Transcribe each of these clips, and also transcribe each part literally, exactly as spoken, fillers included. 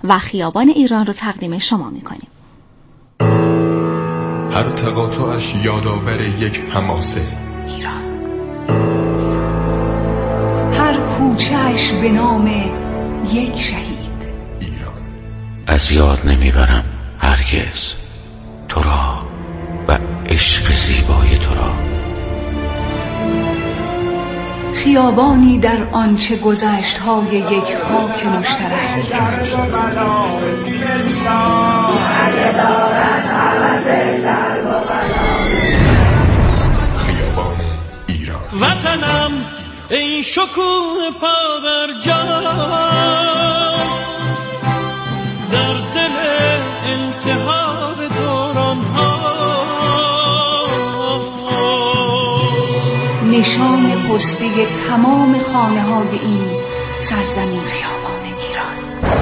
و خیابان ایران رو تقدیم شما میکنیم. هر تقاطعش یادآور یک حماسه. ایران. هر کوچه‌اش به نام یک شهید. ایران. از یاد نمیبرم هرگز تو را و عشق زیبای تو را. خیابانی در آنچه گذشت های یک خاک مشترک. خیابان ایران. وطنم ای شکوه پابرجا، در دل انتحار دوران ها، نشان پستی تمام خانه های این سرزمین خیابان ایران.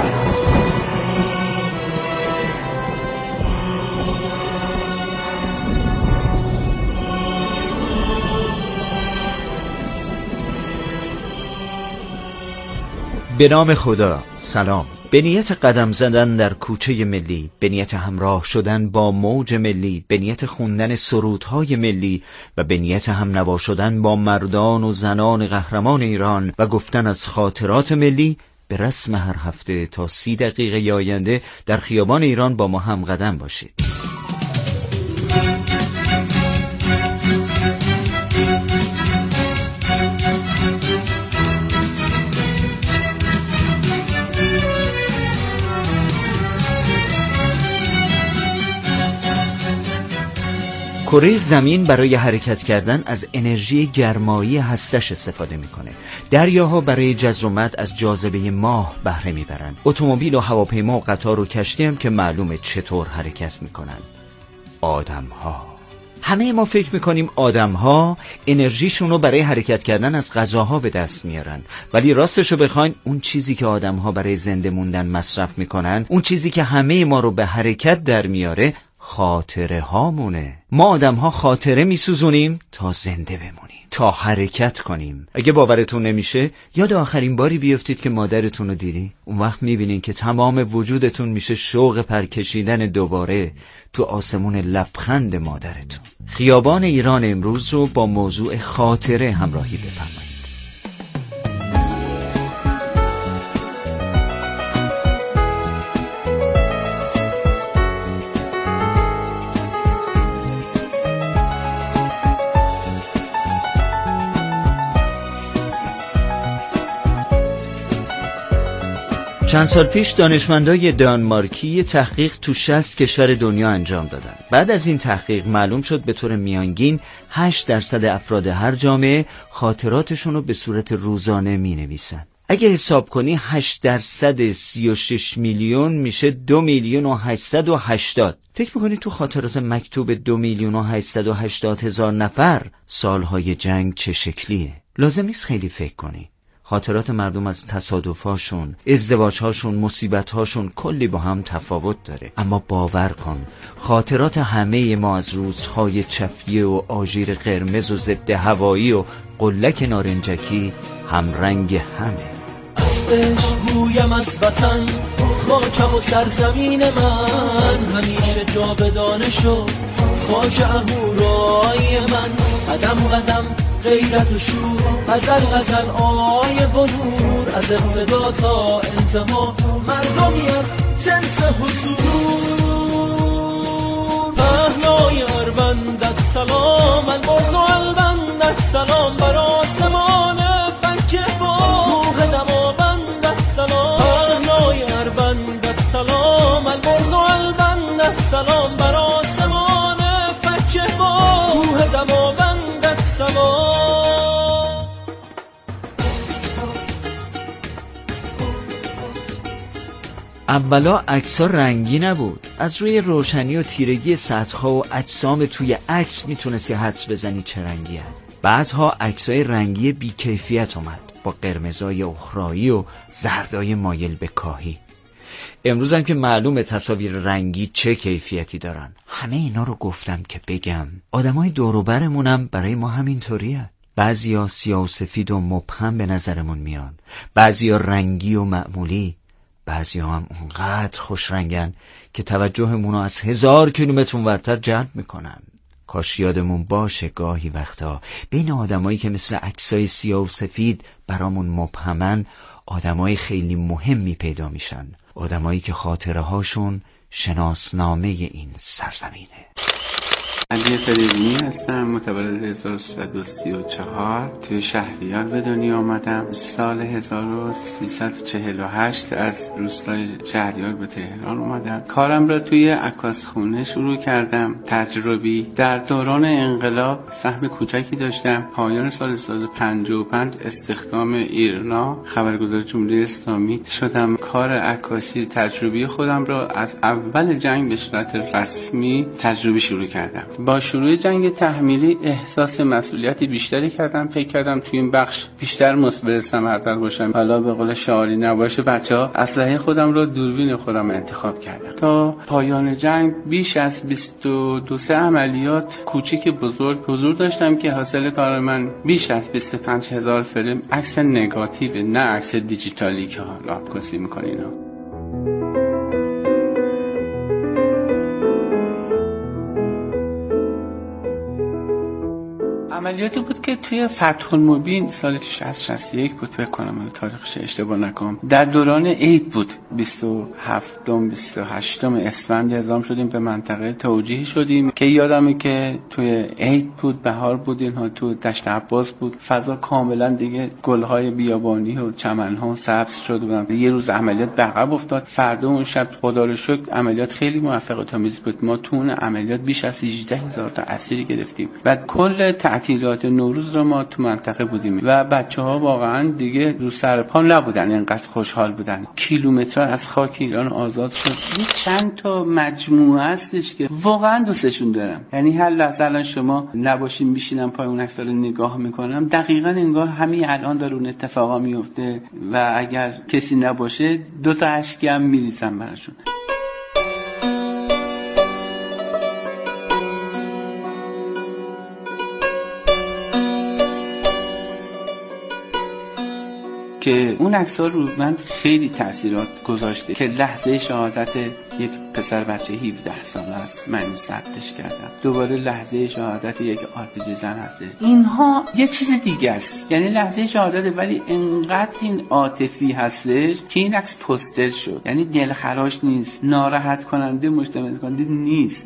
به نام خدا. سلام. به نیت قدم زدن در کوچه ملی، به نیت همراه شدن با موج ملی، به نیت خوندن سرودهای ملی و به نیت هم نوا شدن با مردان و زنان قهرمان ایران و گفتن از خاطرات ملی، به رسم هر هفته تا سی دقیقه آینده در خیابان ایران با ما هم قدم باشید. کره زمین برای حرکت کردن از انرژی گرمایی هستش استفاده میکنه. دریاها برای جذر و مد از جاذبه ماه بهره میبرن. اتومبیل و هواپیما و قطار و کشتی هم که معلومه چطور حرکت میکنن. آدمها. همه ما فکر میکنیم آدمها انرژیشون رو برای حرکت کردن از غذاها به دست میارن، ولی راستشو بخواین اون چیزی که آدمها برای زنده موندن مصرف میکنن، اون چیزی که همه ما رو به حرکت در میاره، خاطره هامونه. ما آدم ها خاطره میسوزونیم تا زنده بمونیم، تا حرکت کنیم. اگه باورتون نمیشه یاد آخرین باری بیفتید که مادرتون رو دیدی. اون وقت میبینین که تمام وجودتون میشه شوق پرکشیدن دوباره تو آسمون لبخند مادرتون. خیابان ایران امروز رو با موضوع خاطره همراهی بفرمایید. چند سال پیش دانشمندای دانمارکی تحقیق تو شصت کشور دنیا انجام دادن. بعد از این تحقیق معلوم شد به طور میانگین هشت درصد افراد هر جامعه خاطراتشون رو به صورت روزانه می نویسن. اگه حساب کنی هشت درصد سی و شش میلیون میشه دو میلیون و هشتصد و هشتاد. فکر میکنی تو خاطرات مکتوب دو میلیون و هشتصد و هشتاد هزار نفر سالهای جنگ چه شکلیه؟ لازم نیست خیلی فکر کنی. خاطرات مردم از تصادف‌هاشون، ازدواج‌هاشون، مصیبت‌هاشون کلی با هم تفاوت داره. اما باور کن خاطرات همه ما از روزهای چفیه و آژیر قرمز و ضد هوایی و قلک نارنجکی هم رنگ همه. عشق گویم از وطن، خاکم و سرزمین من همیشه جاودانه شد. خاک اهورای من قدم قدم غیرت و شور، غزل غزل آیه و نور، از ابتدا تا انتها مردمی از جنس حضور. پهنای اربندت سلام، البرز و البندت سلام، بر آسمان فکه با روح دماوندت سلام. پهنای اربندت سلام، البرز و البندت سلام، بر آسمان فکه با روح دماوندت سلام. اولا عکس‌ها رنگی نبود. از روی روشنی و تیرگی سطح‌ها و اجسام توی عکس میتونستی حدس بزنی چه رنگی هست. بعدها عکس‌های رنگی بی‌کیفیت اومد با قرمزای اخرایی و زردای مایل به کاهی. امروز هم که معلومه تصاویر رنگی چه کیفیتی دارن. همه اینا رو گفتم که بگم آدمای دور و برمونم برای ما همینطوریه. بعضیا سیاه و سفید و مبهم به نظرمون میان، بعضیا رنگی و معمولی، بعضی هم اونقدر خوش رنگن که توجهمون رو از هزار کیلومتر اونورتر جلب میکنن. کاش یادمون باشه گاهی وقتا بین آدمایی که مثل عکسای سیاه و سفید برامون مبهمن آدمای خیلی مهمی پیدا میشن، آدمایی که خاطره هاشون شناسنامه این سرزمینه. علی فریدونی هستم، متولد هزار و سیصد و سی و چهار، توی شهریار به دنیا آمدم. سال هزار و سیصد و چهل و هشت از روستای شهریار به تهران اومدم. کارم را توی عکاسخونه شروع کردم، تجربی. در دوران انقلاب سهم کوچکی داشتم. پایان سال هزار و پنجاه و پنج استخدام ایرنا خبرگزار جمهوری اسلامی شدم. کار عکاسی تجربی خودم را از اول جنگ به صورت رسمی تجربی شروع کردم. با شروع جنگ تحمیلی احساس مسئولیتی بیشتری کردم. فکر کردم توی این بخش بیشتر مثمر ثمرتر باشم. حالا به قول شعاری نباشه بچه‌ها، اسلحه خودم رو دوربین خودم انتخاب کردم. تا پایان جنگ بیش از بیست و دو سه عملیات کوچیک بزرگ حضور داشتم که حاصل کار من بیش از بیست و پنج هزار فریم عکس نگاتیو، نه عکس دیجیتالی که حالا عکاسی می‌کنین. عملیاتی بود که توی فتح المبین سال شصت شصت و یک بود فکر کنم، تاریخش اشتباه نکنم، در دوران عید بود. بیست و هفتم بیست و هشتم اسفند اعزام شدیم، به منطقه توجیه شدیم که یادمه که توی عید بود، بهار بود، اینها تو دشت عباس بود. فضا کاملا دیگه گل‌های بیابانی و چمن‌ها سبز شده بودن. یه روز عملیات به عقب افتاد. فردا اون شب خدا رو شکر عملیات خیلی موفقیت آمیز بود. ما تو اون عملیات بیش از هجده هزار تا اسیر گرفتیم و کل تعطیلات نوروز رو ما تو منطقه بودیم و بچه‌ها واقعا دیگه رو سر پا نبودن، اینقدر خوشحال بودن. کیلومترها از خاک ایران آزاد شد. یه چند تا مجموعه هستش که واقعا دوستشون دارم. یعنی هر لحظه الان شما نباشین میشینم پای اون عکس‌ها رو نگاه میکنم، دقیقاً انگار همین الان داره اون اتفاقا میفته و اگر کسی نباشه دو تا اشکم میریزم براشون. که اون عکس‌ها رو من خیلی تاثیرات گذاشته که لحظه شهادت یک پسر بچه هفده ساله است، من این ثبتش کردم. دوباره لحظه شهادت یک آرپیجی زن هست. اینها یه چیز دیگه است، یعنی لحظه شهادت ولی انقدر این عاطفی هستش که این عکس پوستر شد. یعنی دلخراش نیست، ناراحت کننده، مشتمل کننده نیست.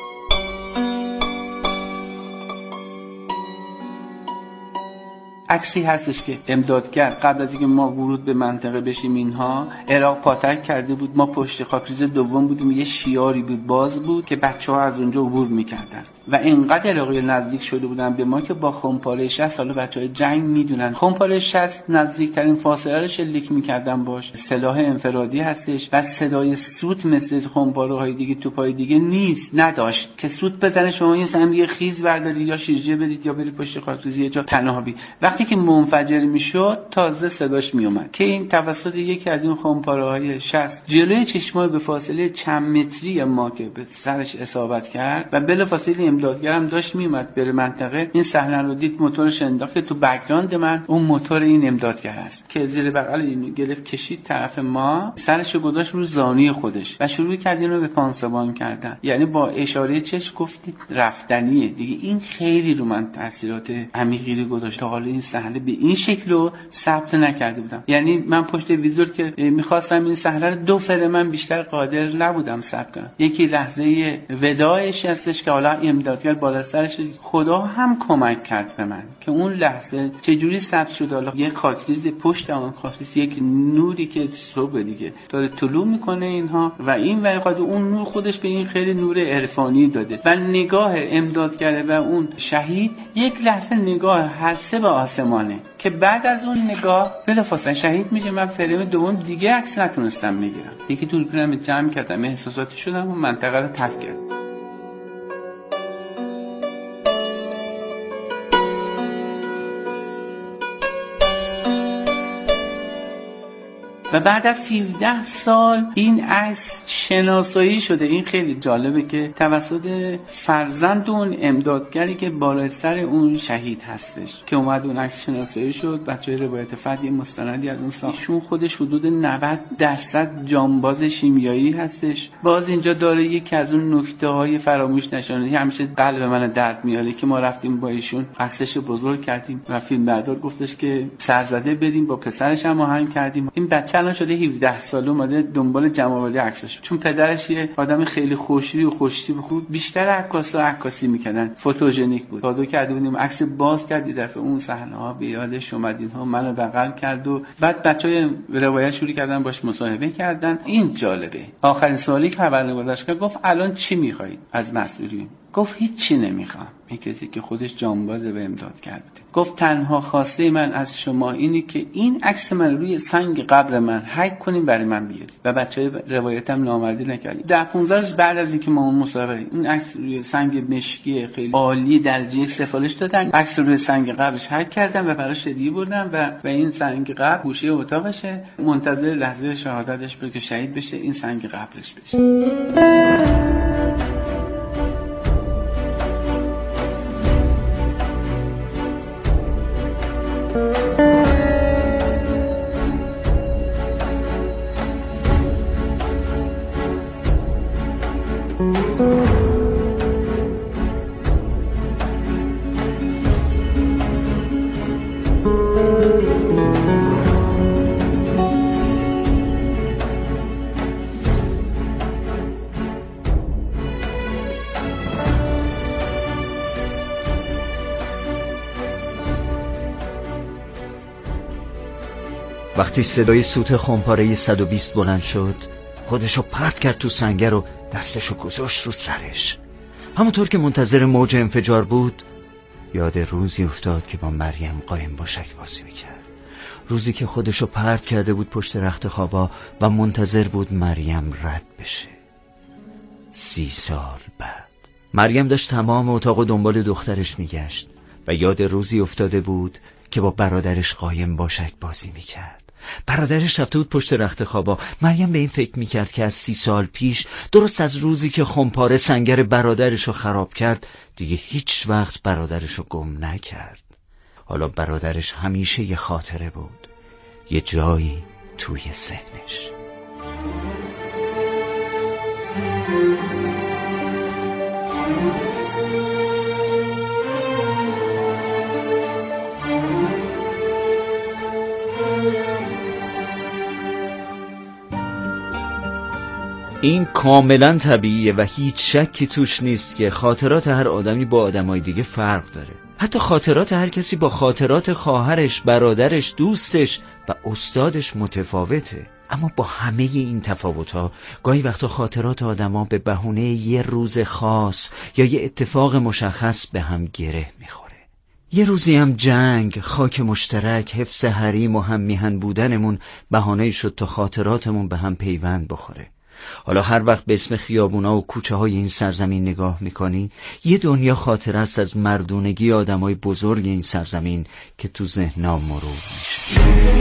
عکسی هستش که امدادگر قبل از اینکه ما ورود به منطقه بشیم اینها عراق پاتک کرده بود. ما پشت خاکریز دوم بودیم، یه شیاری بود باز بود که بچه‌ها از اونجا عبور می‌کردن و اینقدر عراقی نزدیک شده بودن به ما که با خمپاره شصت سال بچه‌های جنگ میدونن خمپاره شصت نزدیکترین فاصله رو شلیک می‌کردن باش. سلاح انفرادی هستش و صدای سوت مثل خمپاره‌های دیگه توپای دیگه نیست، نداشت که سوت بزنه شما یه سهم یه خیز برداری یا شیرجه بدید یا برید پشت خاکریز یه جا پناه بی. وقتی که منفجر میشد تازه صداش میومد که این توسط یکی از این خمپاره‌های شصت جلوی چشمای به فاصله چند متری ما که به سرش اصابت کرد و بلافاصله امدادگرم داشت میومد بره منطقه. این صحنه رو دید، موتورش انداخت تو بک‌گراند من اون موتور این امدادگر است که زیر بغل اینو گرفت کشید طرف ما، سرشو گذاشت رو زانوی خودش و شروع کرد اینو به پانسمان کردن. یعنی با اشاره چشم گفتید رفتنیه دیگه. این خیلی رو من تاثیرات عمیقی گذاشت. تا حالا این صحنه به این شکلو ثبت نکرده بودم. یعنی من پشت ویزور که میخواستم این صحنه رو دو فر من بیشتر قادر نبودم ثبت کنم. یکی لحظه وداعش هستش که حالا امدادگر بالا سرش، خدا هم کمک کرد به من که اون لحظه چجوری ثبت شد. حالا یک خاکریز پشت اون خاکریز یک نوری که صبح دیگه داره طلوع میکنه اینها و این وقت اون نور خودش به این خیلی نور عرفانی داده و نگاه امدادگر و اون شهید یک لحظه نگاه هر سه به آسمانه که بعد از اون نگاه بلافاصله شهید میشه. من فریم دوم دیگه عکس نتونستم بگیرم دیگه، دوربینم جمع کردم، احساساتی شدم و منطقه رو ترک کردم. و بعد از هفده سال این عکس شناسایی شده. این خیلی جالبه که توسط فرزند اون امدادگری که بالای سر اون شهید هستش که اومد اون عکس شناسایی شد. بچه‌های روایت فتح یه مستندی از اون ساخت. ایشون خودش حدود نود درصد جانباز شیمیایی هستش. باز اینجا داره یکی از اون نکته‌های فراموش نشدنی همیشه قلب من درد میاره که ما رفتیم با ایشون عکسش بزرگ کردیم و فیلمبردار گفتش که سرزده بریم با پسرش هم آهنگ کردیم. این بچه الان شده هفده ساله اومده دنبال جمع‌آوری عکسش، چون پدرش یه آدم خیلی خوشی و خوشتیپ بود، بیشتر عکاسا عکاسی میکردن، فوتوژنیک بود. کادو کرده بودیم عکس باز کرد، دفعه اون صحنه‌ها به یادش اومد، اینها منو بغل کرد و بعد بچهای روایت شروع کردن باش مصاحبه کردن. این جالبه. آخرین سوالی که خبرنگار داشت گفت الان چی می‌خواید از مسئولین؟ گفت هیچ چی نمیخوام. این کسی که خودش جانباز به امداد کرده. گفت تنها خواسته من از شما اینه که این عکس من روی سنگ قبر من حک کنین برای من بیارید. و بچهای روایتم نامردی نکردید. ده پانزده روز بعد از اینکه ما اون مصاحبه این عکس روی سنگ مشکی خیلی عالی درجه یک سفارش دادن، عکس روی سنگ قبرش حک کردن و براش هدیه بردن و و این سنگ قبر گوشه اتاقشه، منتظر لحظه شهادتش بود که شهید بشه، این سنگ قبرش بشه. وقتی صدای سوت خمپاره صد و بیست بلند شد، خودشو پرت کرد تو سنگر و دستشو گذاشت رو سرش. همونطور که منتظر موج انفجار بود، یاد روزی افتاد که با مریم قایم باشک بازی میکرد. روزی که خودشو پرت کرده بود پشت رخت خوابا و منتظر بود مریم رد بشه. سی سال بعد مریم داشت تمام اتاق و دنبال دخترش میگشت و یاد روزی افتاده بود که با برادرش قایم باشک بازی میکرد. برادرش رفته بود پشت رخت خوابا. مریم به این فکر میکرد که از سی سال پیش، درست از روزی که خمپاره سنگر برادرشو خراب کرد، دیگه هیچ وقت برادرشو گم نکرد. حالا برادرش همیشه یه خاطره بود، یه جایی توی ذهنش. این کاملا طبیعیه و هیچ شکی توش نیست که خاطرات هر آدمی با آدمای دیگه فرق داره. حتی خاطرات هر کسی با خاطرات خواهرش، برادرش، دوستش و استادش متفاوته. اما با همه این تفاوت‌ها گاهی وقتا خاطرات آدما به بهونه یه روز خاص یا یه اتفاق مشخص به هم گره میخوره. یه روزی هم جنگ، خاک مشترک، حفظ حریم و هم میهن بودنمون بهانه‌ای شد تا خاطراتمون به هم پیوند بخوره. حالا هر وقت به اسم خیابونا و کوچه های این سرزمین نگاه میکنی، یه دنیا خاطره است از مردونگی آدمای بزرگ این سرزمین که تو ذهنم مرور میشه.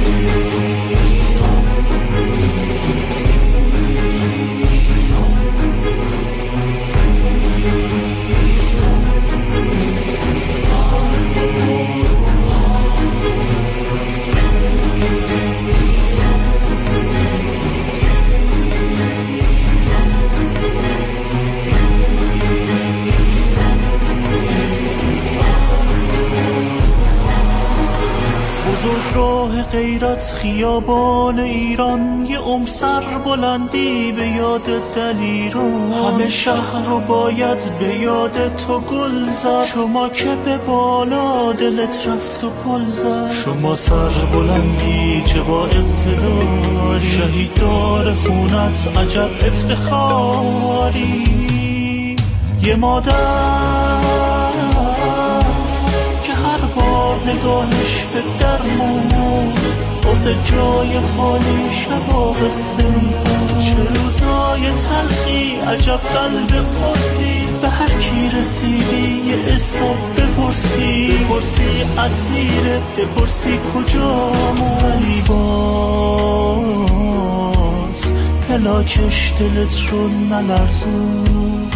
راه غیرت خیابان ایران، یه عمر سر بلندی به یاد دلیران، همه شهر رو باید به یاد تو گل زد، شما که به بالا دلت رفت و پل زد، شما سر بلندی چه با اقتدار، شهیددار خونت عجب افتخاری، یه مادر که هر بار نگاهش به درمون واسه جای خالی شبا قصه میخواد، چه روزای تلخی عجب قلب قرصی، به هر کی رسیدی یه اسم بپرسی، بپرسی اسیره، بپرسی کجامو، ولی باز پلاکش دلت رو نلرزون.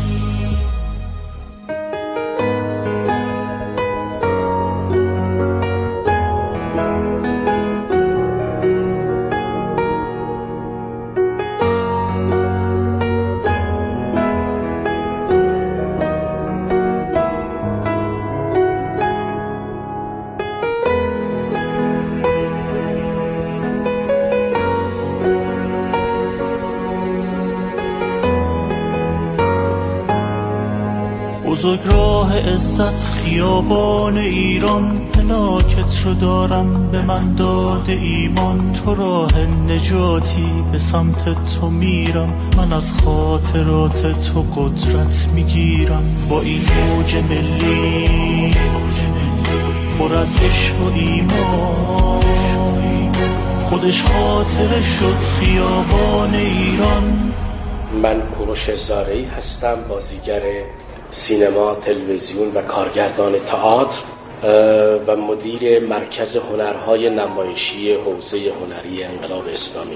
بزرگ راه عزت خیابان ایران، پلاکت رو دارم به من داده ایمان. تو راه نجاتی به سمت تو میرم، من از خاطرات تو قدرت میگیرم. با این موج ملی پر از عشق و ایمان، خودش خاطره شد خیابان ایران. من کوروش زارعی هستم، بازیگر سینما، تلویزیون و کارگردان تئاتر و مدیر مرکز هنرهای نمایشی حوزه هنری انقلاب اسلامی.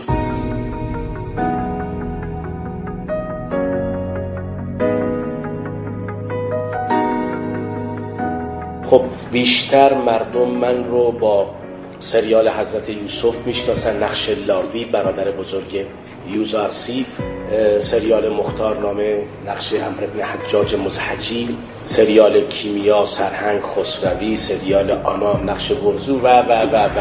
خب بیشتر مردم من رو با سریال حضرت یوسف میشناسن، نقش لاوی برادر بزرگ یوزارسیف، سریال مختارنامه نقش عمرو بن حجاج مزحجی، سریال کیمیا سرهنگ خسروی، سریال آنا نقش برزو و و و و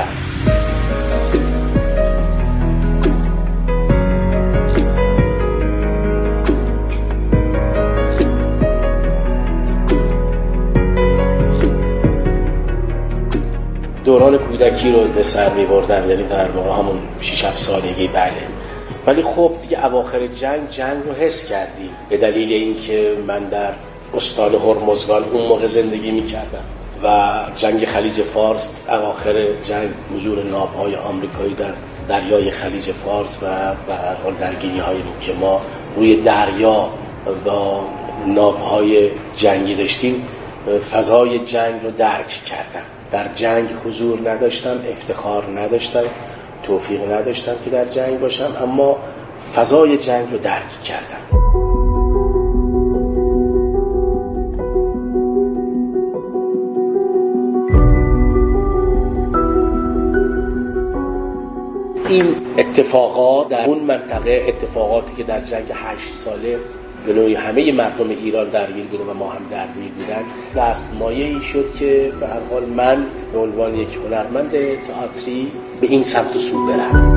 دوران کودکی رو به سر می‌بردم، یعنی در واقع همون شش هفت سالگی. بله، ولی خب دیگه اواخر جنگ جنگ رو حس کردیم، به دلیل اینکه من در استان هرمزگان اون موقع زندگی می‌کردم و جنگ خلیج فارس، اواخر جنگ حضور ناوهای آمریکایی در دریای خلیج فارس و به هر حال درگیری‌هایی که ما روی دریا با ناوهای جنگی داشتیم، فضای جنگ رو درک کردم. در جنگ حضور نداشتم، افتخار نداشتم، توفیق نداشتم که در جنگ باشم، اما فضای جنگ رو درک کردم. این اتفاقات در اون منطقه، اتفاقاتی که در جنگ هشت ساله به نوعی همه مردم ایران درگیر بودن و ما هم درگیر بودن، دستمایه‌ای شد که به هر حال من به عنوان یک هنرمند تئاتری به این سمت و سو برم.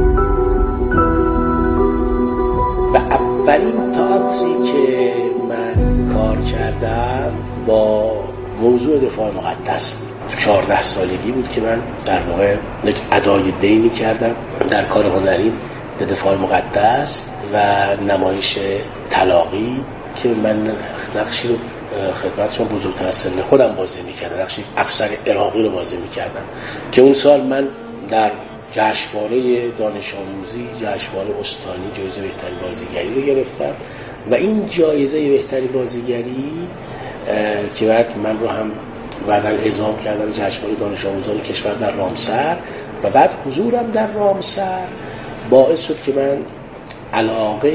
و اولین تئاتری که من کار کردم با موضوع دفاع مقدس بود. چهارده سالگی بود که من در واقع یک ادای دینی کردم در کار هنری به دفاع مقدس و نمایش طلاقی که من نقشی رو خدمتشون بزرگتر از سن خودم بازی میکردم، نقشی افسر عراقی رو بازی میکردم که اون سال من در جشنواره دانش آموزی، جشنواره استانی جایزه بهترین بازیگری رو گرفتم و این جایزه بهترین بازیگری که بعد من رو هم بعداً اعزام کردن جشنواره دانش آموزان کشور در رامسر و بعد حضورم در رامسر باعث شد که من علاقه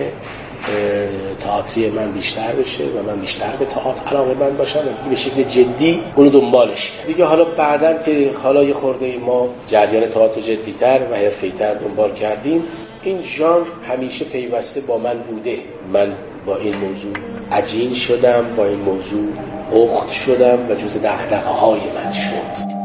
تئاتری من بیشتر بشه و من بیشتر به تئاتر علاقه من باشم و دیگه به شکل جدی اونو دنبالش کرد. دیگه حالا بعداً که حالا یه خورده ما جریان تئاتر جدی‌تر و حرفه‌ای‌تر دنبال کردیم، این ژانر همیشه پیوسته با من بوده. من با این موضوع عجین شدم، با این موضوع اخت شدم و جز دغدغه‌های من شد.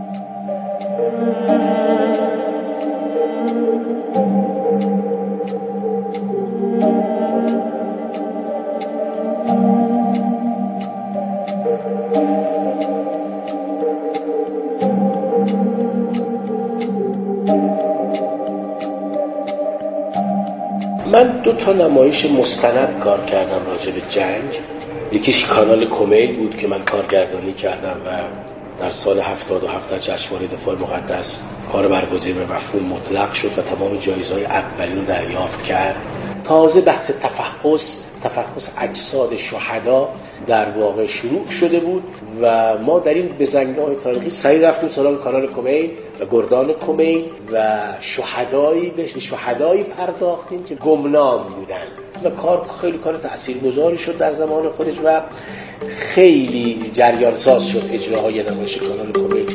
من دو تا نمایش مستند کار کردم راجع به جنگ. یکیش کانال کمیل بود که من کارگردانی کردم و در سال هفتاد و هفت جشنواره دفاع مقدس کار برگزیده به مفهوم مطلق شد و تمام جایزه‌های اولی رو دریافت کرد. تازه بحث تفحص تفحص اجساد شهدا در واقع شروع شده بود و ما در این بزنگاه تاریخی سریع رفتیم سراغ کانال کمیل و گردان کمیل و شهدایی به شهدایی پرداختیم که گمنام بودن و کار خیلی کار تاثیرگذاری شد در زمان خودش و خیلی جریان ساز شد اجراهای نمایش کانال کمیل.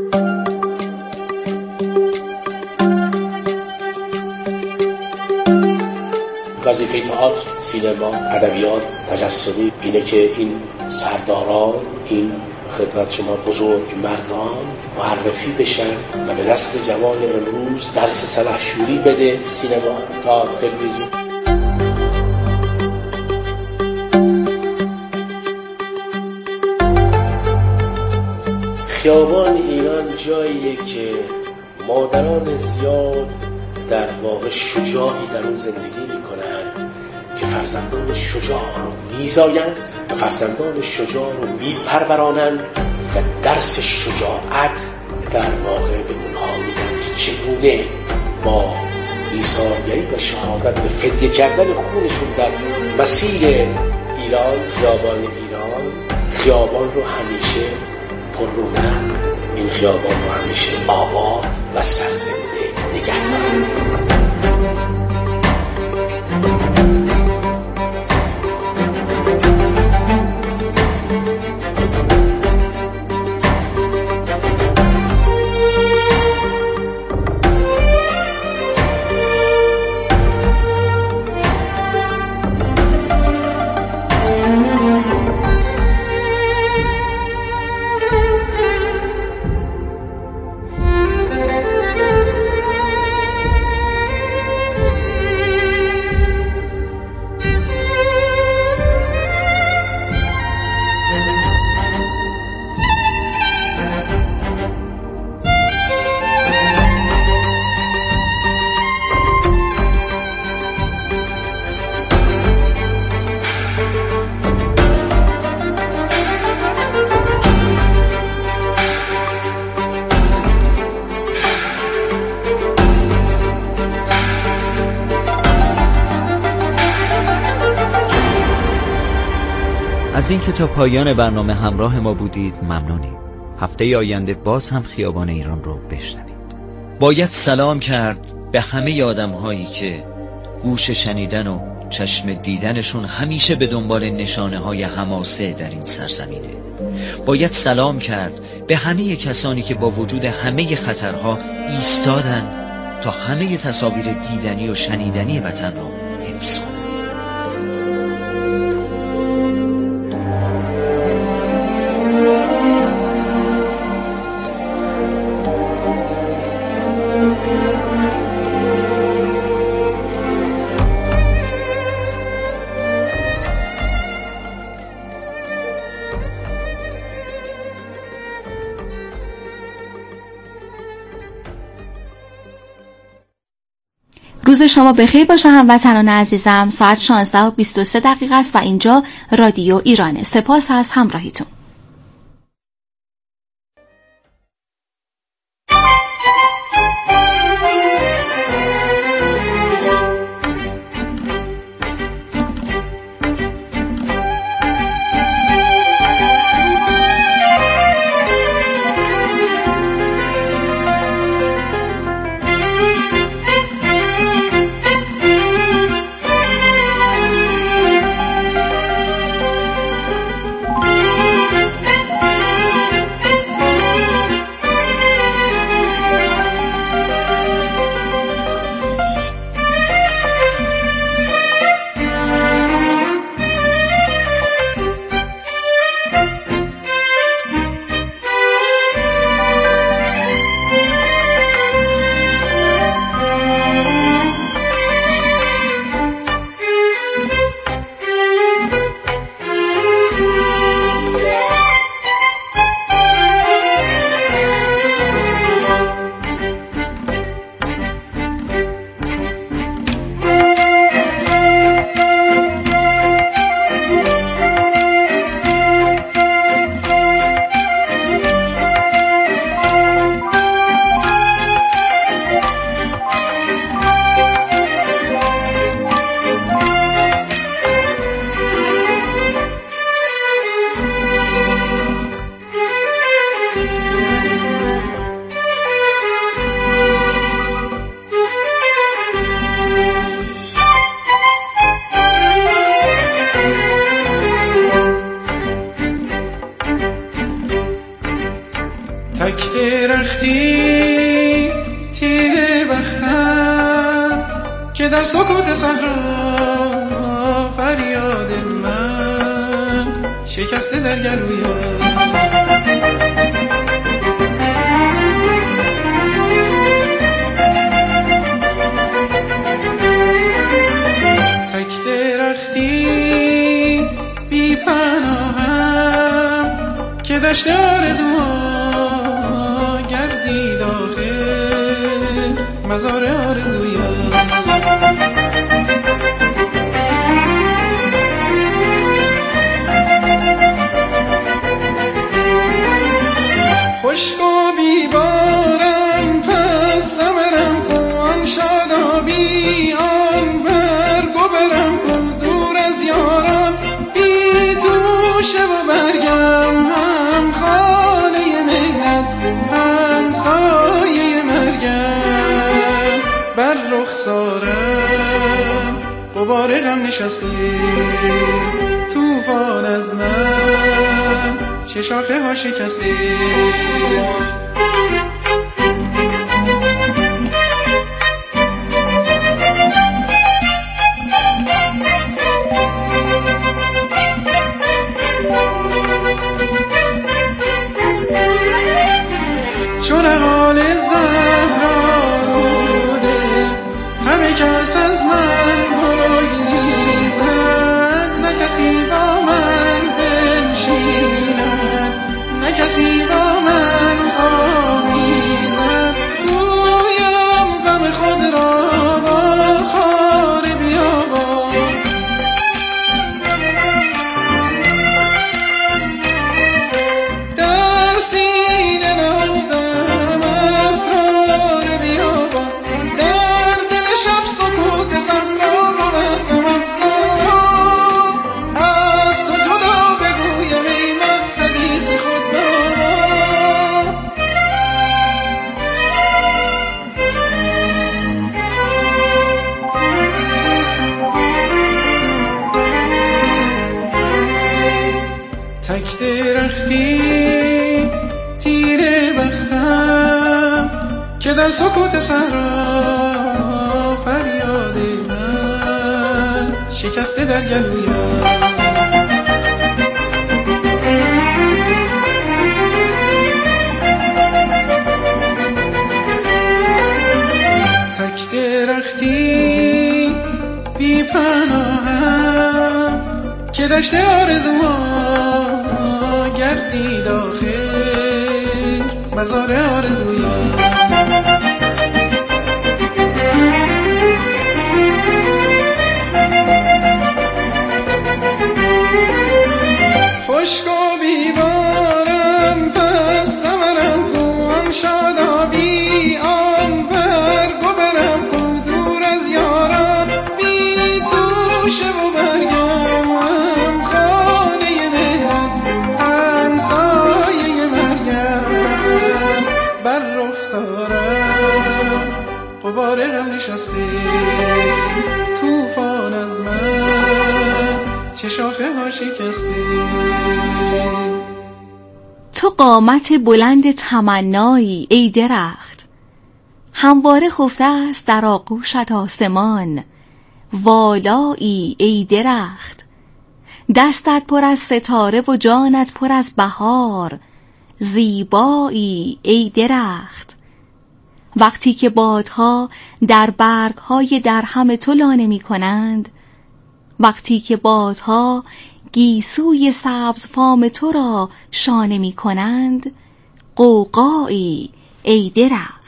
وظیفه تئاتر، سینما، ادبیات، تجسمی اینه که این سرداران، این خدمت شما بزرگ مردان معرفی بشن و به نسل جوان امروز درس سلحشوری بده سینما تا تلویزیون. خیابان ایران جاییه که مادران زیاد در واقع شجاعی در اون زندگی میکنن که فرزندان شجاع رو میزایند و فرزندان شجاع رو میپرورانند و درس شجاعت در واقع به اونها میدن که چگونه با ایثارگری و شهادت و فدیه کردن خونشون در مسیر ایران، خیابان ایران، خیابان رو همیشه پر رونق، این خیابان رو همیشه آباد و سرزنده نگه دارند. از این که تا پایان برنامه همراه ما بودید ممنونیم. هفته آینده باز هم خیابان ایران رو بشنوید. باید سلام کرد به همه آدم هایی که گوش شنیدن و چشم دیدنشون همیشه به دنبال نشانه های حماسه در این سرزمینه. باید سلام کرد به همه کسانی که با وجود همه خطرها ایستادن تا همه تصاویر دیدنی و شنیدنی وطن رو حفظ کنن. روز شما بخیر باشه هموطنان عزیزم. ساعت شانزده و بیست و سه دقیقه است و اینجا رادیو ایرانه. سپاس از همراهیتون. در سکوت صحرا فریاد من شکسته در گلویم. تک درختی بی پناهم که دشت آرزوها گردید آخر مزار آرزویم. خشک و بیبارم پس ثمرم کو آن شادابی آن برگ و برم کو دور از یارم بی توشه و برگم هم خانه مهنت هم سایه مرگم. بر رخسارم غبار غم نشسته طوفان از من چه شاخه ها شکسته. چون حال زهرا روده همه کس از من بگریزد نه کسی با من بنشیند نه کسی با من آمیزد. گویم غم خود را با خار بیابان در سینه نهفتم اسرار بیابان. در دل شب سکوت صحرا بودم افزا از تو جدا بگویم ای من حدیث خود دارا. تک درختی تیره بختم که در سکوت صحرا فریاد من شکسته در گلویم. تک درختی بی پناهم که دشت آرزوها گردید آخر مزار آرزویم. خشک و بیبارم پس ثمرم کو آن شادابی آن برگ و برم کو دور از یارم بی توشه و برگم هم خانه مهنت هم سایه مرگم. بر رخسارم غبار غم نشسته طوفان از من چه شاخه ها شکسته. تو قامت بلند تمنایی ای درخت همواره خفته است در آغوشت آسمان. والایی ای درخت دستت پر از ستاره و جانت پر از بهار. زیبایی ای درخت وقتی که بادها در برگهای درهم تو لانه می کنند، وقتی که بادها گیسوی سبز فام تو را شانه می کنند. غوغایی ای درخت